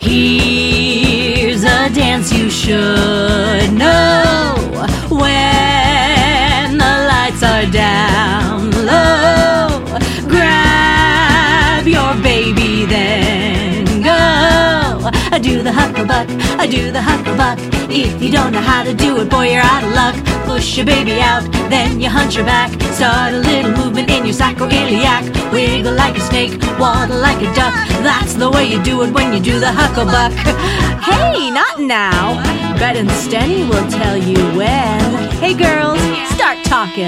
Here's a dance you should know. When the lights are down low, grab your baby, then go. I do the hucklebuck, I do the hucklebuck. If you don't know how to do it, boy, you're out of luck. Push your baby out, then you hunch your back. Start a little movement in your sacroiliac. Wiggle like a snake, waddle like a duck. That's the way you do it when you do the hucklebuck. Hey, not now. Bet and Stenny will tell you when. Hey girls, start talking.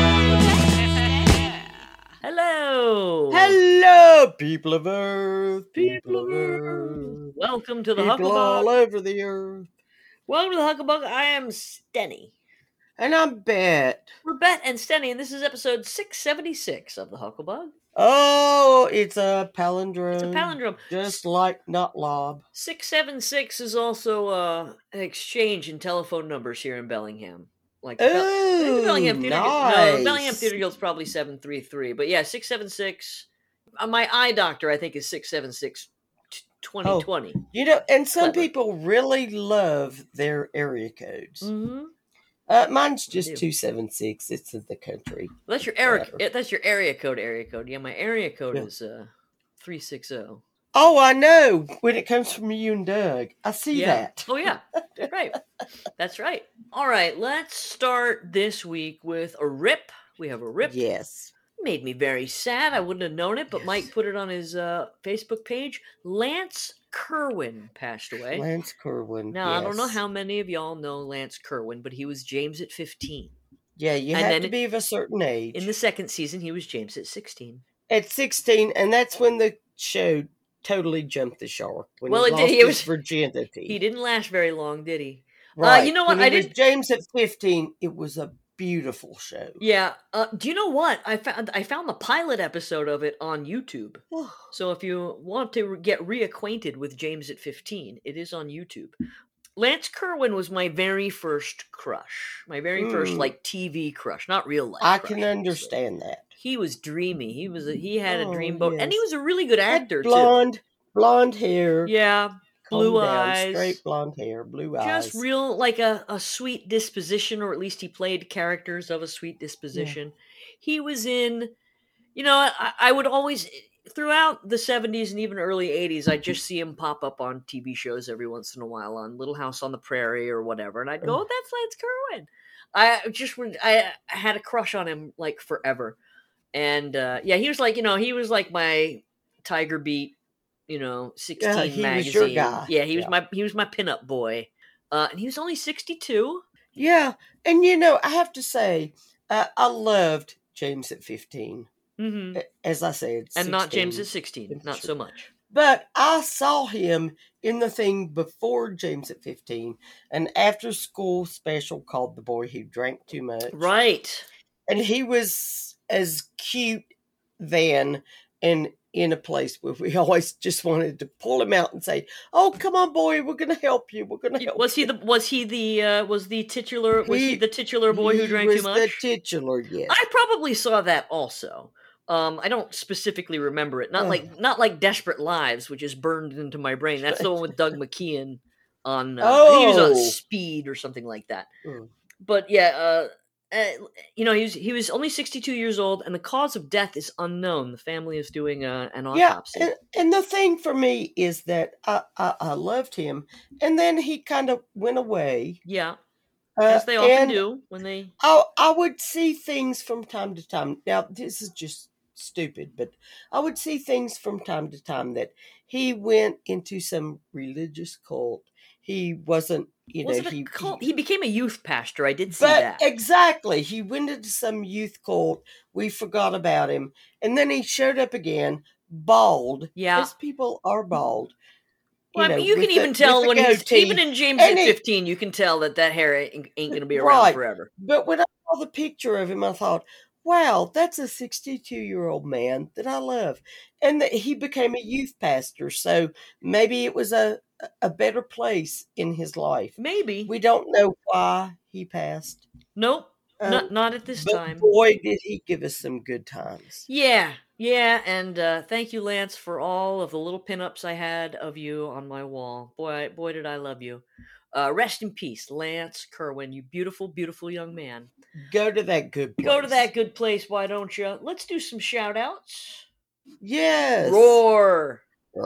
Hello. Hello, people of Earth. People of Earth. Welcome to the People Hucklebuck. all over the earth. Welcome to the Hucklebuck. I am Stenny. And I'm Bet. We're Bet and Stenny, and this is episode 676 of the Hucklebuck. Oh, it's a palindrome. It's a palindrome. Just like Not Lob. 676 is also an exchange in telephone numbers here in Bellingham. Like Oh, Bellingham Theater nice. No, Bellingham Theater Guild's probably 733. But yeah, 676. My eye doctor, I think, is 676 2020. You know, and some Clever. people really love their area codes. Mm-hmm. Mine's just I do. 276. It's in the country. That's your That's your area code. Yeah, my area code Yeah. is 360. Oh, I know. When it comes from you and Doug, I see Yeah. that. Oh yeah, right. That's right. All right, let's start this week with a rip. We have a rip. Yes. Made me very sad. I wouldn't have known it, but Yes. Mike put it on his Facebook page. Lance Kerwin passed away. Lance Kerwin. Now, I don't know yes. how many of y'all know Lance Kerwin, but he was James at 15. Yeah, you And have then to be of a certain age. In the second season, he was James at 16. At 16, and that's when the show totally jumped the shark. When Well, he it did. lost He his was- virginity. He didn't last very long, did he? Right. You know what? When I he was did. James at 15, it was a beautiful show. Yeah. Do you know what? I found the pilot episode of it on YouTube. So if you want to get reacquainted with James at 15, it is on YouTube. Lance Kerwin was my very first crush. My very first like TV crush, not real life. I crush, can obviously. understand that. He was dreamy. He had a Oh, dreamboat, and he yes. was a really good Had actor blonde hair. too. Yeah, calm blue down, eyes, straight blonde hair, blue eyes. just real like a sweet disposition, or at least he played characters of a sweet disposition. He was in, I would always, throughout the 70s and even early 80s, I'd just see him pop up on TV shows every once in a while, on Little House on the Prairie or whatever, and I'd go, oh, that's Lance Kerwin. I had a crush on him like forever. And he was like my Tiger Beat, 16 he magazine. was your guy. Yeah, he was my pinup boy. And he was only 62. Yeah, and I have to say, I loved James at 15. Mm-hmm. As I said, And not 16. James at 16. Not so much. But I saw him in the thing before James at 15, an after-school special called The Boy Who Drank Too Much. Right. And he was as cute then, and in a place where we always just wanted to pull him out and say, "Oh, come on, boy, we're going to help you. We're going to help." Was he the titular boy who drank too much? The titular, yes. I probably saw that also. I don't specifically remember it. Not like Desperate Lives, which is burned into my brain. That's the one with Doug McKeon on. I think he was on Speed or something like that. Mm. But yeah, he was only 62 years old, and the cause of death is unknown. The family is doing an autopsy. Yeah, and the thing for me is that I loved him, and then he kind of went away. Yeah, as they often do when they. I would see things from time to time. Now, this is just stupid, but I would see things from time to time that he went into some religious cult. He wasn't, Was it a cult? He became a youth pastor. I did see but that. Exactly. He went into some youth cult. We forgot about him. And then he showed up again, bald. Yeah. As people are bald. Well, you can even tell when he's, even in James at 15, you can tell that hair ain't going to be around forever. But when I saw the picture of him, I thought, wow, that's a 62-year-old man that I love. And that he became a youth pastor. So maybe it was a better place in his life. Maybe. We don't know why he passed. Nope. Not at this But time. boy, did he give us some good times. Yeah, and thank you, Lance, for all of the little pinups I had of you on my wall. Boy, did I love you. Rest in peace, Lance Kerwin, you beautiful, beautiful young man. Go to that good place. Go to that good place, why don't you? Let's do some shout outs. Yes. Roar.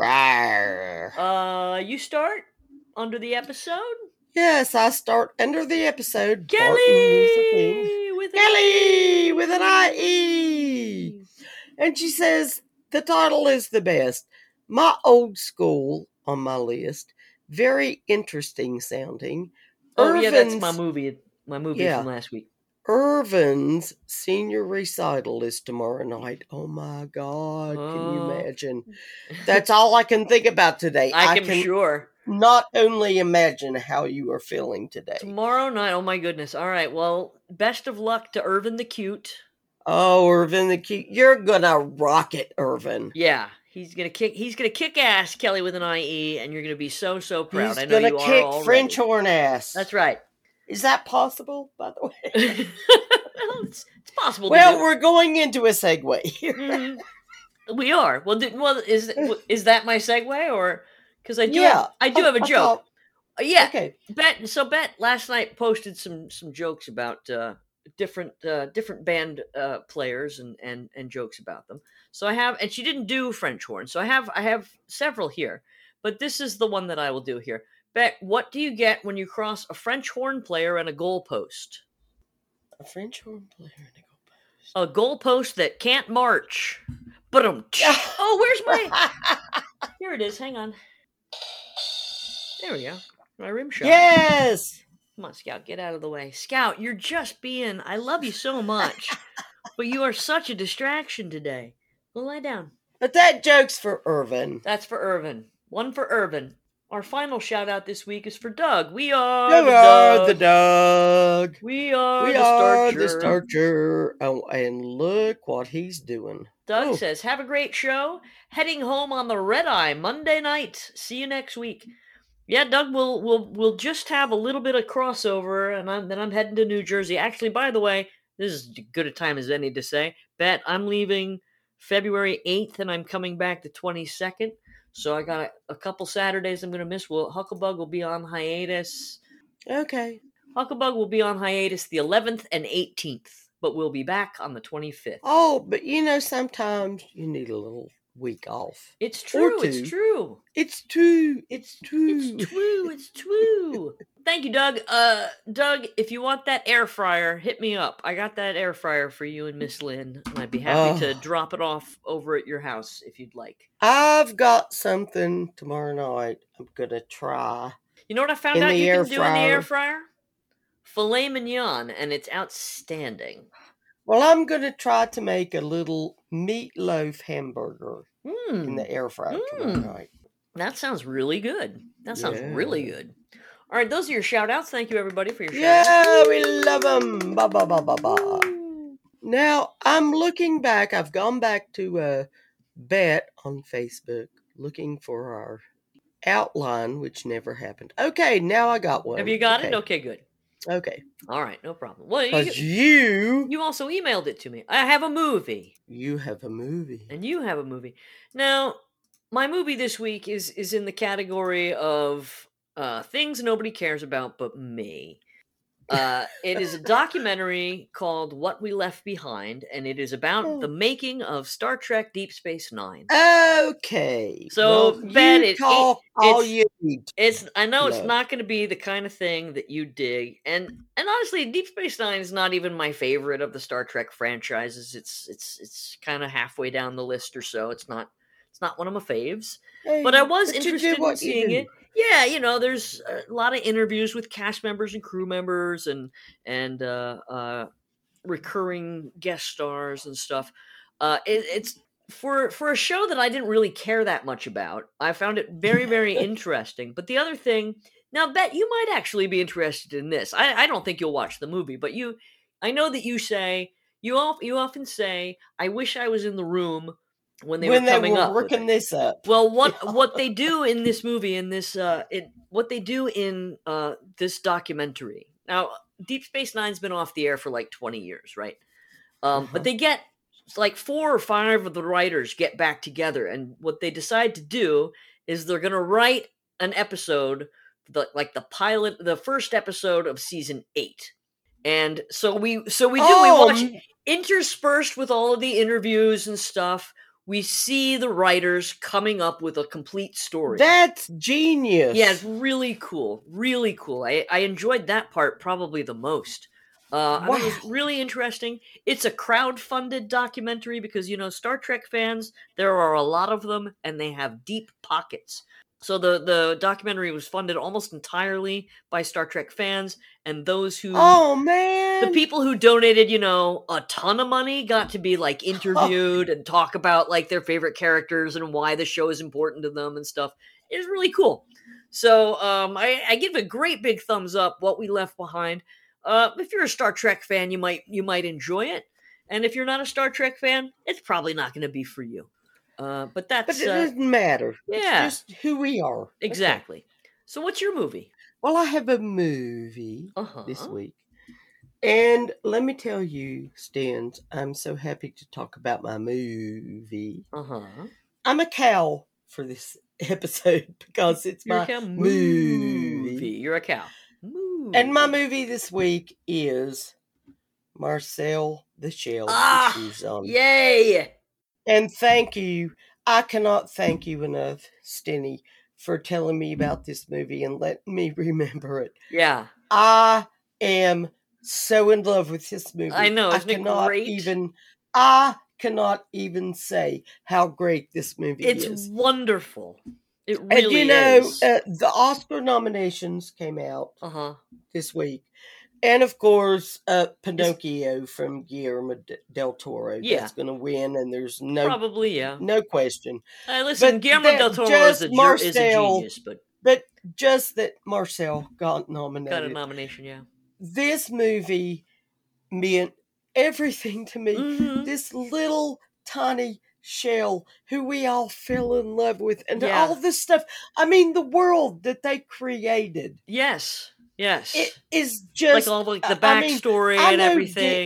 Rawr. You start under the episode? Yes, I start under the episode. Martin Luther King. Kelly with an Kelly with an IE. And she says, the title is the best. My old school on my list. Very interesting sounding. Oh, yeah, that's my Irvin's- movie. My movie Yeah. from last week. Irvin's senior recital is tomorrow night. Oh my God, can you Oh. imagine? That's all I can think about today. I can sure. not only imagine how you are feeling today. Tomorrow night. Oh my goodness. All right. Well, best of luck to Irvin the Cute. Oh, Irvin the cute. You're gonna rock it, Irvin. Yeah, he's gonna kick ass, Kelly with an IE, and you're gonna be so proud. He's I know gonna you are kick already. French horn ass. That's right. Is that possible, by the way? it's possible. Well, to do. we're going into a segue here. Mhm. We are. Well, is that my segue, or because I do Yeah, I do have a I joke. thought- Yeah, Okay. Bet last night posted some jokes about different band players and jokes about them. So I have, and she didn't do French horn. So I have several here, but this is the one that I will do here. Bet, what do you get when you cross a French horn player and a goalpost? A French horn player and a A goalpost that can't march. But oh, where's my? Here it is. Hang on. There we go. My rim shot. Yes. Come on, Scout, get out of the way. Scout, you're just being. I love you so much, but you are such a distraction today. Go lie down. But that joke's for Irvin. That's for Irvin. One for Irvin. Our final shout out this week is for Doug. We are You the are Doug. the dog. We are We the are Starcher. the starcher. Oh, and look what he's doing. Doug Oh. says, have a great show. Heading home on the red eye Monday night. See you next week. Yeah, Doug, we'll just have a little bit of crossover, and then I'm heading to New Jersey. Actually, by the way, this is as good a time as any to say. Bet I'm leaving February 8th, and I'm coming back the 22nd. So I got a couple Saturdays I'm going to miss. Hucklebug will be on hiatus. Okay. Hucklebug will be on hiatus the 11th and 18th, but we'll be back on the 25th. Oh, but sometimes you need a little week off. It's true. Or It's two. true. It's true. It's true. It's true. It's true. Thank you, Doug. Doug, if you want that air fryer, hit me up. I got that air fryer for you and Miss Lynn, and I'd be happy to Oh. drop it off over at your house if you'd like. I've got something tomorrow night I'm going to try. You know what I found In out the you air can do in the air fryer. fryer? Filet mignon, and it's outstanding. Well, I'm going to try to make a little meatloaf hamburger in the air fryer tomorrow Mm. night. That sounds really good. That sounds really Yeah. good. All right, those are your shout outs. Thank you, everybody, for your shout Yeah, outs. we love them. Ba, ba, ba, ba, ba. Now, I'm looking back. I've gone back to Bet on Facebook looking for our outline, which never happened. Okay, now I got one. Have you got it? Okay, good. Okay. All right, no problem. Well, Because you also emailed it to me. I have a movie. you have a movie. And you have a movie. Now, my movie this week is in the category of things nobody cares about but me. It is a documentary called What We Left Behind, and it is about the making of Star Trek Deep Space Nine. Okay. So, well, Ben, you talk all it's- you need. I know it's Love. not going to be the kind of thing that you dig, and honestly, Deep Space Nine is not even my favorite of the Star Trek franchises. It's kind of halfway down the list or so. It's not one of my faves. But I was But you do interested in what you seeing do. it. Yeah, there's a lot of interviews with cast members and crew members and recurring guest stars and stuff. It's for a show that I didn't really care that much about. I found it very, very interesting. But the other thing, now, Bet, you might actually be interested in this. I don't think you'll watch the movie, but I know that you often say, I wish I was in the room when they were coming up with working it. this up. Well, what they do in this movie, what they do in this documentary. Now, Deep Space Nine's been off the air for like 20 years, right? Uh-huh. But they get like 4 or 5 of the writers get back together, and what they decide to do is they're going to write an episode, the first episode of season 8. And so we we watch interspersed with all of the interviews and stuff. We see the writers coming up with a complete story. That's genius. Yeah, it's really cool. Really cool. I enjoyed that part probably the most. I thought it was really interesting. It's a crowd-funded documentary because, Star Trek fans, there are a lot of them, and they have deep pockets. So the documentary was funded almost entirely by Star Trek fans, and those who... Oh, man! The people who donated, a ton of money got to be, like, interviewed and talk about, like, their favorite characters and why the show is important to them and stuff. It's really cool. So I give a great big thumbs up, What We Left Behind. If you're a Star Trek fan, you might enjoy it. And if you're not a Star Trek fan, it's probably not going to be for you. But it doesn't matter. Yeah. It's just who we are. Exactly. Okay. So what's your movie? Well, I have a movie this week. And let me tell you, Stans, I'm so happy to talk about my movie. I'm a cow for this episode because it's my movie. You're a cow. Movie. And my movie this week is Marcel the Shell. Yay! And thank you. I cannot thank you enough, Stenny, for telling me about this movie and letting me remember it. Yeah. I am so in love with this movie. I know. Isn't it great? I cannot even say how great this movie is. It's wonderful. It really is. The Oscar nominations came out this week. And, of course, Pinocchio from Guillermo del Toro. That's going to win, and there's no question. Listen, Guillermo del Toro is a genius. But just that Marcel got nominated. Got a nomination, yeah. This movie meant everything to me. Mm-hmm. This little tiny shell who we all fell in love with, and all this stuff. I mean, the world that they created. Yes. It is just... Like all the backstory and everything.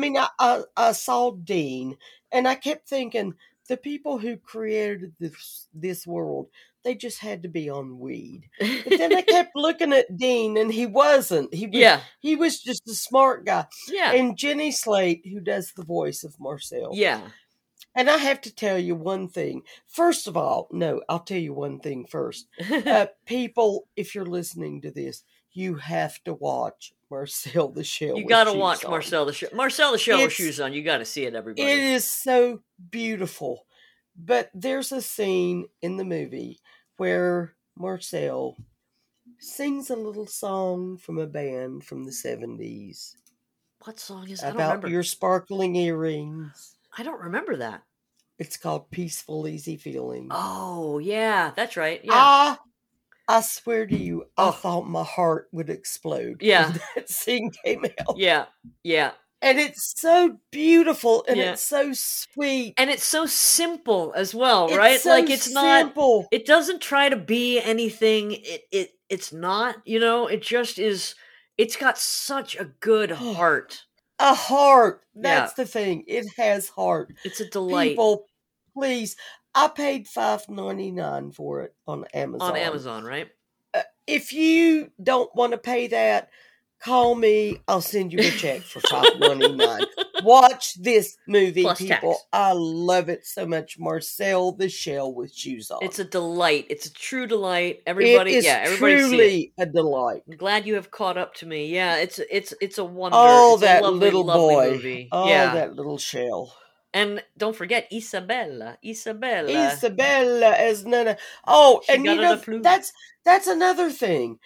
I saw Dean, and I kept thinking, the people who created this world, they just had to be on weed. But then I kept looking at Dean, and he wasn't. He was just a smart guy. Yeah. And Jenny Slate, who does the voice of Marcel. Yeah. And I have to tell you one thing. First of all, I'll tell you one thing first. People, if you're listening to this, you have to watch Marcel the Shell. You got to watch Marcel the Shell. Marcel the Shell with shoes on. You got to see it, everybody. It is so beautiful. But there's a scene in the movie where Marcel sings a little song from a band from the 70s. What song is that? About your sparkling earrings. I don't remember that. It's called Peaceful Easy Feeling. Oh, yeah. That's right. Yeah. I swear to you, I thought my heart would explode. Yeah. When that scene came out. Yeah. And it's so beautiful, and it's so sweet. And it's so simple as well, right? It's so simple. It doesn't try to be anything. It's not, it just is. It's got such a good heart. A heart. That's the thing. It has heart. It's a delight. People, please. I paid $5.99 for it on Amazon. On Amazon, right? If you don't want to pay that, call me. I'll send you a check for $5.99. Watch this movie, plus people. Tax. I love it so much. Marcel the Shell with shoes on. It's a delight. It's a true delight. Everybody, everybody truly a delight. I'm glad you have caught up to me. Yeah, it's a wonder. Oh, it's that a lovely, little lovely boy. Movie. Oh, yeah. that little shell. And don't forget Isabella. Isabella as Nana. Oh, and that's another thing.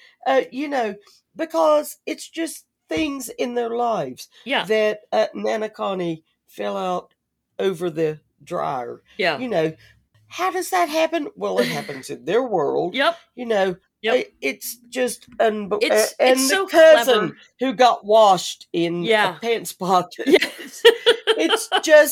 Because it's just things in their lives. Yeah. That Nana Connie fell out over the dryer. Yeah. How does that happen? Well, it happens in their world. Yep. It's just unbelievable. It's the so cousin clever. Who got washed in a pants pocket. Yes. It's just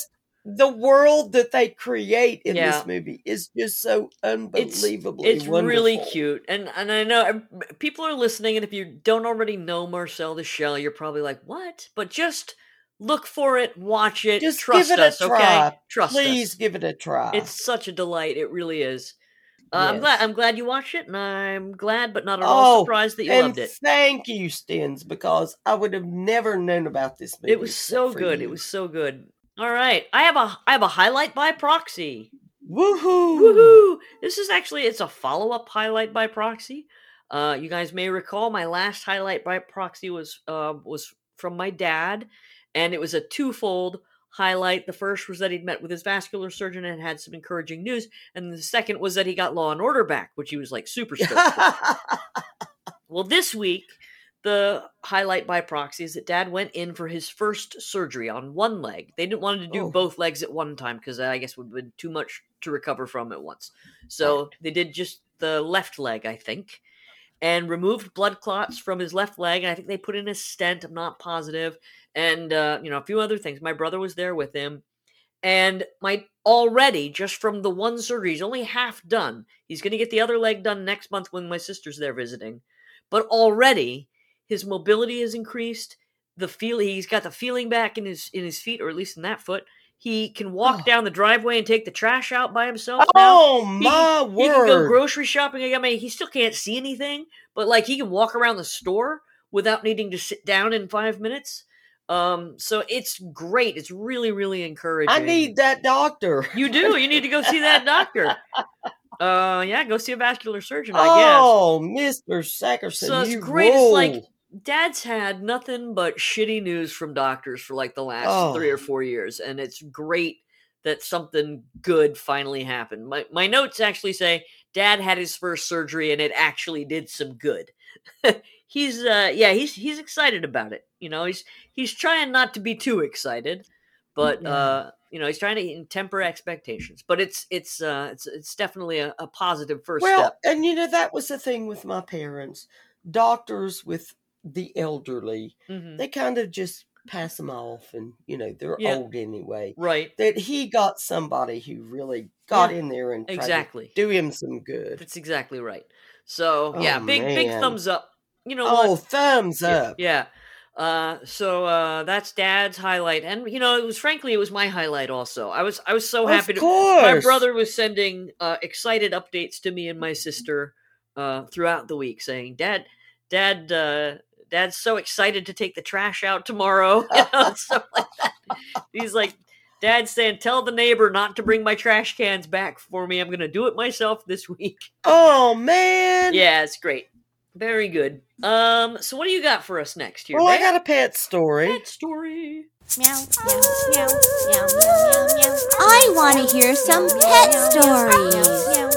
the world that they create in Yeah. this movie is just so unbelievably It's really wonderful. cute, and I know people are listening, and if you don't already know Marcel the Shell, you're probably like, "What?" But just look for it, watch it, Just trust give it a us, okay? try. Trust Please us. give it a try. It's such a delight. It really is. Yes. I'm glad you watched it, and I'm glad, but not at all surprised that you and loved it. thank you, Stins, because I would have never known about this movie. It was except so for good. you. It was so good. All right, I have a highlight by proxy. Woohoo! Woohoo! This is actually it's a follow-up highlight by proxy. You guys may recall my last highlight by proxy was from my dad, and it was a twofold highlight. The first was that he'd met with his vascular surgeon and had some encouraging news, and the second was that he got Law and Order back, which he was like super stoked for. Well, this week, the highlight by proxy is that Dad went in for his first surgery on one leg. They didn't want to do Oh. both legs at one time because I guess would have been too much to recover from at once. So Right. they did just the left leg, I think, and removed blood clots from his left leg. And I think they put in a stent. I'm not positive. And, a few other things. My brother was there with him. And already, just from the one surgery, he's only half done. He's going to get the other leg done next month when my sister's there visiting. But already, his mobility has increased. He's got the feeling back in his feet, or at least in that foot. He can walk down the driveway and take the trash out by himself now. Oh my He can go word! grocery shopping. I mean, he still can't see anything, but like he can walk around the store without needing to sit down in 5 minutes. So it's great. It's really, really encouraging. I need that doctor. You do. You need to go see that doctor. Yeah, go see a vascular surgeon, I guess. Oh, Mr. Sackerson, So it's you great. roll. It's like Dad's had nothing but shitty news from doctors for like the last 3 or 4 years, and it's great that something good finally happened. My notes actually say Dad had his first surgery and it actually did some good. He's excited about it. He's trying not to be too excited, but he's trying to temper expectations. But it's definitely a positive first step. And that was the thing with my parents. Doctors with the elderly, they kind of just pass them off, and they're old anyway. Right. That he got somebody who really got in there and tried to do him some good. That's exactly right. So big thumbs up. Thumbs up. Yeah. So that's Dad's highlight, and it was my highlight also. I was so happy. My brother was sending excited updates to me and my sister throughout the week, saying, Dad's so excited to take the trash out tomorrow. Stuff like that. He's like, Dad's saying, tell the neighbor not to bring my trash cans back for me. I'm going to do it myself this week. Oh, man. Yeah, it's great. Very good. So what do you got for us next here? Well, I got a pet story. Pet story. Meow, meow, meow, meow, meow, meow. I want to hear some pet stories.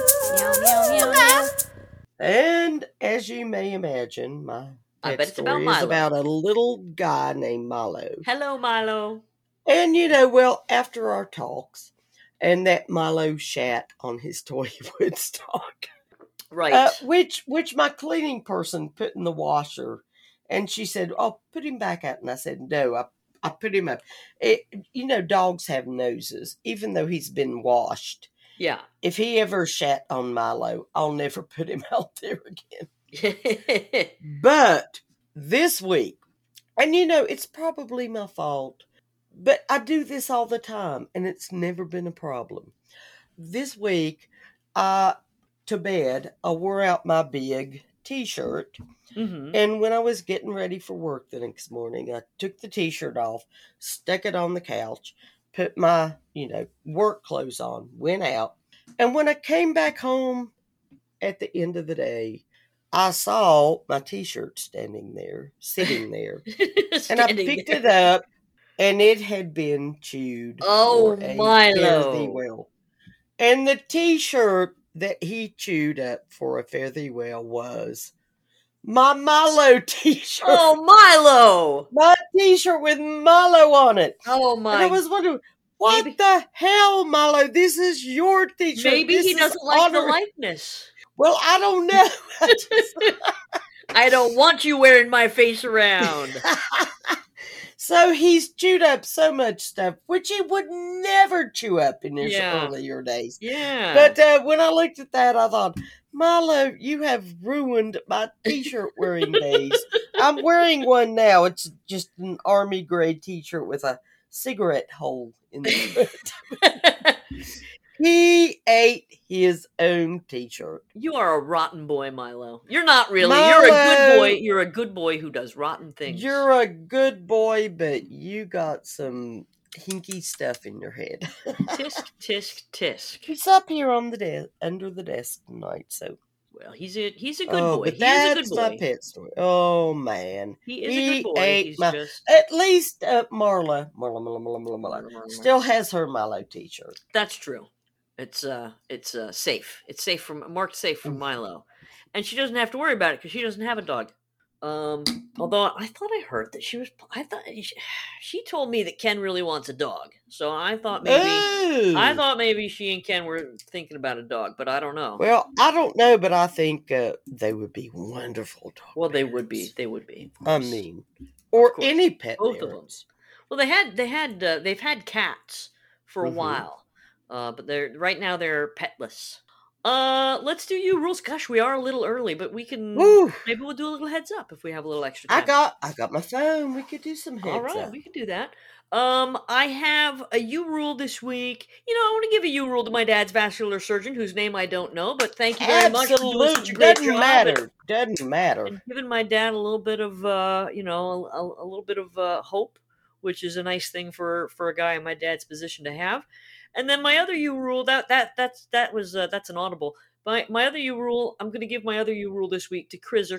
And as you may imagine, my pet story is about a little guy named Milo. Hello, Milo. And after our talks, and that Milo shat on his toy Woodstock. Right. Which my cleaning person put in the washer, and she said, "Oh, put him back out." And I said, "No, I put him up." Dogs have noses, even though he's been washed. Yeah. If he ever shat on Milo, I'll never put him out there again. But this week, and it's probably my fault, but I do this all the time, and it's never been a problem. This week, to bed, I wore out my big t-shirt, and when I was getting ready for work the next morning, I took the t-shirt off, stuck it on the couch, put my, work clothes on, went out, and when I came back home at the end of the day, I saw my t-shirt sitting there, and I picked it up, and it had been chewed. Oh, Milo! Well, and the t-shirt that he chewed up for a fare thee well was my Milo t-shirt. Oh, Milo! My t-shirt with Milo on it. Oh, my. And I was wondering, what the hell, Milo? This is your t-shirt. Maybe he doesn't like the likeness. Well, I don't know. I don't want you wearing my face around. So he's chewed up so much stuff, which he would never chew up in his Yeah. earlier days. Yeah. But when I looked at that, I thought, Milo, you have ruined my t-shirt wearing days. I'm wearing one now. It's just an army grade t-shirt with a cigarette hole in the front. He ate his own t-shirt. You are a rotten boy, Milo. You're not really. You're a good boy. You're a good boy who does rotten things. You're a good boy, but you got some hinky stuff in your head. Tisk, tisk, tisk. He's up here on the desk, under the desk tonight, so. Well, he's a good Oh, boy. but He is a that's good my boy. pet story. Oh man, He is a good boy. ate He's my. just At least Marla still has her Milo t-shirt. That's true. It's safe. It's safe from marked safe from Milo, and she doesn't have to worry about it because she doesn't have a dog. Although I thought I heard that she told me that Ken really wants a dog, so I thought maybe she and Ken were thinking about a dog, but I don't know. Well, I don't know, but I think they would be wonderful dogs. Well, they would be. They would be. I mean, or any pet. Both of them. Well, they've had cats for a Mhm. while, but right now they're petless. Let's do you rules. Gosh, we are a little early, but we can Woo. maybe we'll do a little heads up if we have a little extra I time. got my phone. We could do some heads All right, up. we can do that. I have a you rule this week. You know, I want to give a you rule to my dad's vascular surgeon, whose name I don't know, but thank you very much for doing such a great Doesn't job. matter. Doesn't matter. And giving my dad a little bit of a little bit of hope, which is a nice thing for a guy in my dad's position to have. And then my other you rule that's an audible. My other you rule, I'm going to give my other you rule this week to Krizzer,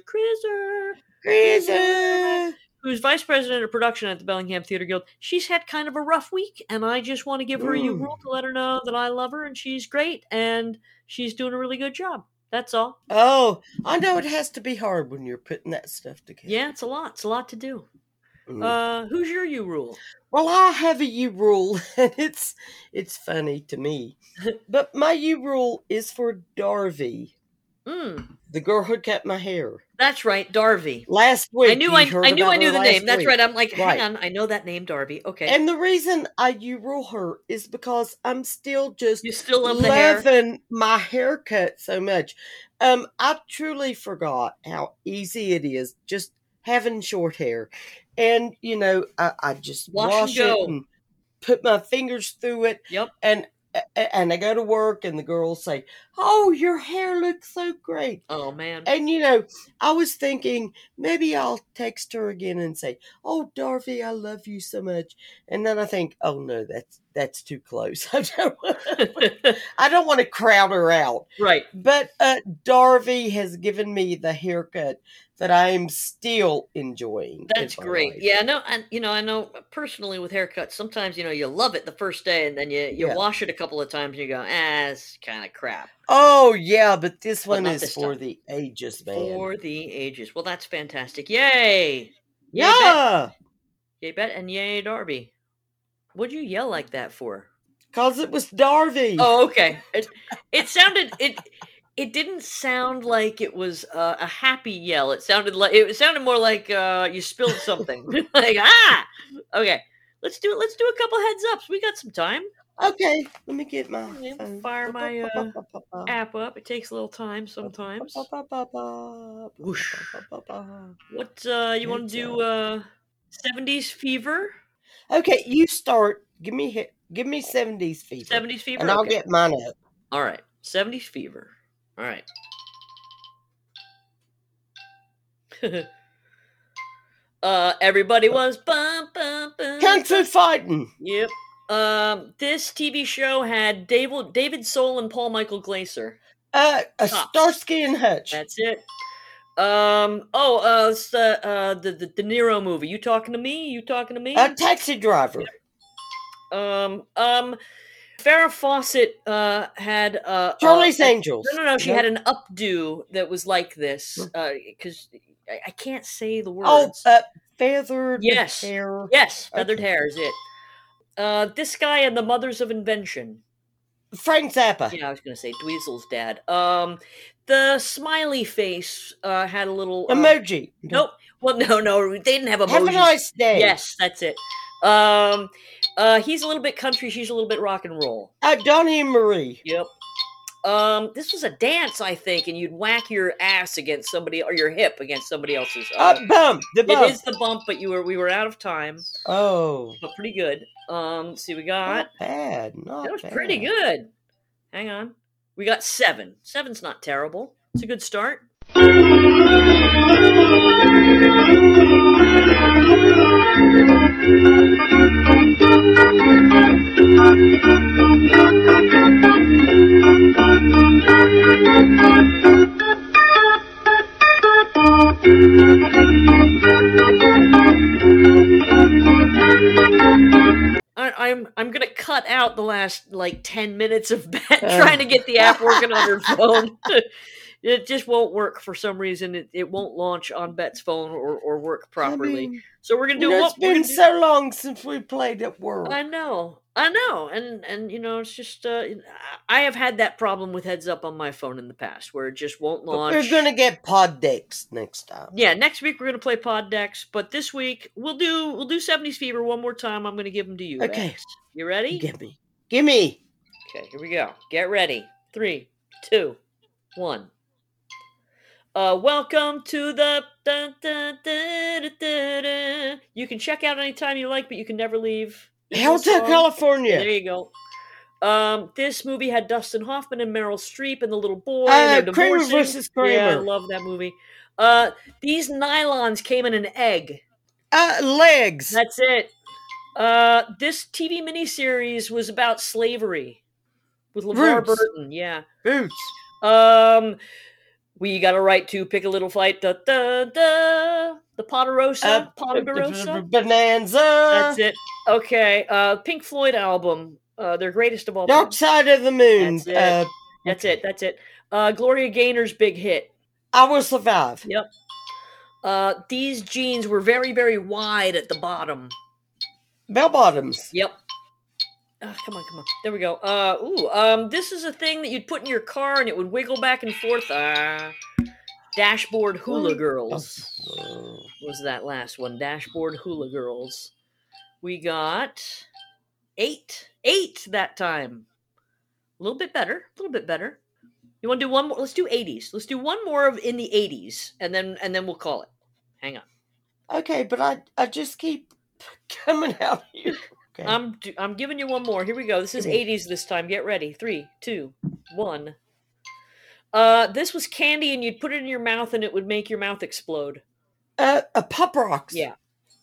who's vice president of production at the Bellingham Theater Guild. She's had kind of a rough week, and I just want to give her a you rule to let her know that I love her and she's great and she's doing a really good job. That's all. Oh, I know it has to be hard when you're putting that stuff together. Yeah, it's a lot. It's a lot to do. Mm. Who's your you rule? Well, I have a you rule, and it's funny to me. But my you rule is for Darby, the girl who cut my hair. That's right, Darby. Last week, I knew I knew the name. That's right. I'm like, hang Right. on, I know that name, Darby. Okay. And the reason I you rule her is because I'm still just You still love the hair? loving my haircut so much. I truly forgot how easy it is just having short hair. And, you know, I just wash and it go. and put my fingers through it. Yep. And I go to work and the girls say, "Oh, your hair looks so great." Oh man. And, you know, I was thinking maybe I'll text her again and say, "Oh, Darby, I love you so much." And then I think, oh, no, that's too close. I don't want to crowd her out. Right. But Darby has given me the haircut that I am still enjoying. That's great. Yeah, no, and I know personally with haircuts, sometimes you love it the first day, and then you wash it a couple of times, and you go, it's kind of crap. Oh yeah, but this one not is this for time. the ages, man. For the ages. Well, that's fantastic. Yay! Yeah, Yay, Bet, and yay, Darby. What'd you yell like that for? because it was Darby. Oh, okay. It sounded It didn't sound like it was a happy yell. It sounded more like you spilled something. Like okay. Let's do a couple heads ups. We got some time. Okay, let me get my phone. Fire my app up. It takes a little time sometimes. Whoosh. What you want to do? 70s fever. Okay, you start. Give me 70s fever. 70s fever, and I'll okay. get mine up. All right, 70s fever. All right. Everybody was bum bum bum. Kung Fu fighting. Yep. This TV show had David Soul and Paul Michael Glaser. Starsky and Hutch. That's it. It's the De Niro movie. You talking to me? You talking to me? A Taxi Driver. Farrah Fawcett had Charlie's Angels. No. She had an updo that was like this because I can't say the words. Oh, feathered hair. Yes, feathered hair is it. This guy and the Mothers of Invention. Frank Zappa. Yeah, I was going to say Dweezil's dad. The smiley face had a little Emoji. Nope. Well, no, they didn't have emojis. Have a nice day. Yes, that's it. He's a little bit country. She's a little bit rock and roll. Donnie and Marie. Yep. This was a dance, I think, and you'd whack your ass against somebody or your hip against somebody else's. Bump. The bump. It is the bump, but we were out of time. Oh. But pretty good. Let's see, we got. Not bad. Not That was bad. pretty good. Hang on. We got 7. 7's not terrible. It's a good start. I'm gonna cut out the last like 10 minutes of Bet trying to get the app working on her phone. It just won't work for some reason. It won't launch on Bet's phone or work properly. I mean, so we're gonna do what it's been so long since we played at work. I know, and you know, it's just I have had that problem with Heads Up on my phone in the past, where it just won't launch. We're gonna get Pod Decks next time. Yeah, next week we're gonna play Pod Decks, but this week we'll do 70s Fever one more time. I'm gonna give them to you. Okay, Max. You ready? Gimme. Okay, here we go. Get ready. 3, 2, 1. Welcome to the. You can check out anytime you like, but you can never leave. Hotel California. There you go. This movie had Dustin Hoffman and Meryl Streep and the little boy. And they're Kramer divorcing. versus Kramer. Yeah, I love that movie. These nylons came in an egg. Legs. That's it. This TV miniseries was about slavery with LeVar Roots. Burton. Yeah. Boots. We got a right to pick a little fight. Da, da, da. The Ponderosa. Bonanza. That's it. Okay. Pink Floyd album. Their greatest of all time. Dark Side of the Moon. That's it. Gloria Gaynor's big hit. I Will Survive. Yep. These jeans were very, very wide at the bottom. Bell bottoms. Yep. Come on. There we go. This is a thing that you'd put in your car and it would wiggle back and forth. Dashboard Hula Girls was that last one. Dashboard Hula Girls. We got 8 that time. A little bit better. You want to do one more? Let's do 80s. Let's do one more of in the 80s, and then we'll call it. Hang on. Okay, but I just keep coming out here. Okay. I'm giving you one more. Here we go. This is 80s this time. Get ready. 3, 2, 1. This was candy, and you'd put it in your mouth, and it would make your mouth explode. A Pop Rocks. Yeah.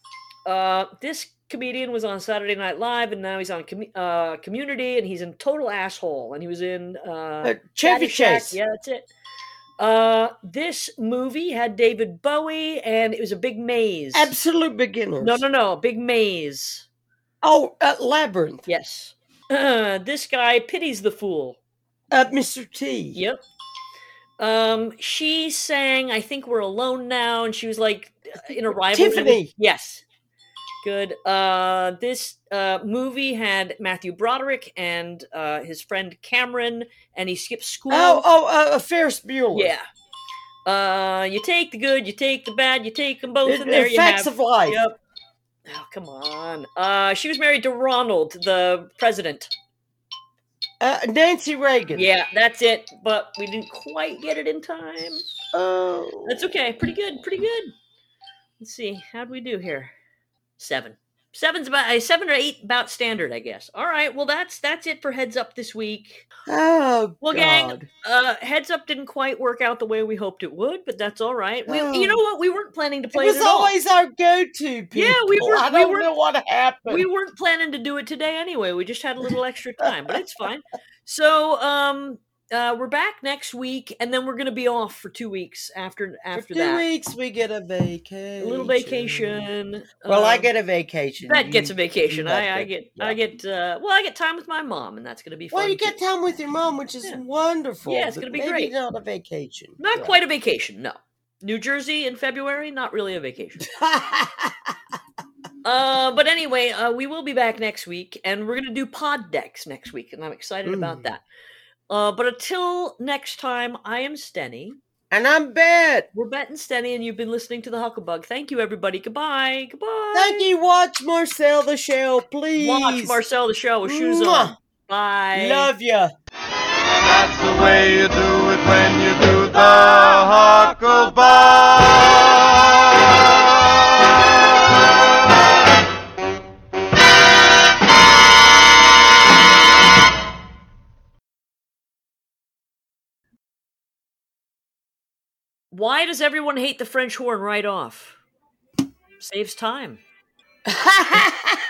This comedian was on Saturday Night Live, and now he's on Community, and he's a total asshole. And he was in Chevy Chase. Yeah, that's it. This movie had David Bowie, and it was a big maze. Absolute Beginners. No, big maze. Oh, Labyrinth. Yes. This guy pities the fool. Mr. T. Yep. She sang I Think We're Alone Now, and she was like in a rival. Tiffany. Yes. Good. This movie had Matthew Broderick and his friend Cameron, and he skipped school. Ferris Bueller. Yeah. You take the good, you take the bad, you take them both, and there you have. Facts of Life. Yep. Oh, come on. She was married to Ronald, the president. Nancy Reagan. Yeah, that's it. But we didn't quite get it in time. Oh. That's okay. Pretty good. Let's see. How'd we do here? 7. 7's about 7 or 8 about standard, I guess. All right. Well, that's it for Heads Up this week. Oh, well, God. gang, Heads Up didn't quite work out the way we hoped it would, but that's all right. You know what? We weren't planning to play it. It was always our go-to. People. Yeah, I don't know what happened. We weren't planning to do it today anyway. We just had a little extra time, but it's fine. So, we're back next week, and then we're going to be off for 2 weeks after that. 2 weeks, we get a vacation. A little vacation. Well, I get a vacation. Bet gets a vacation. I get time with my mom, and that's going to be fun. Well, you get time with your mom, which is wonderful. Yeah, it's going to be great. Maybe not a vacation. Not quite a vacation, no. New Jersey in February, not really a vacation. But anyway, we will be back next week, and we're gonna do pod decks next week, and I'm excited about that. But until next time, I am Stenny. And I'm Bet. We're Bet and Stenny, and you've been listening to the Huckabug. Thank you, everybody. Goodbye. Goodbye. Thank you. Watch Marcel the show, please. Watch Marcel the show with shoes on. Bye. Love ya. That's the way you do it when you do the Huckleberry. Why does everyone hate the French horn right off? Saves time.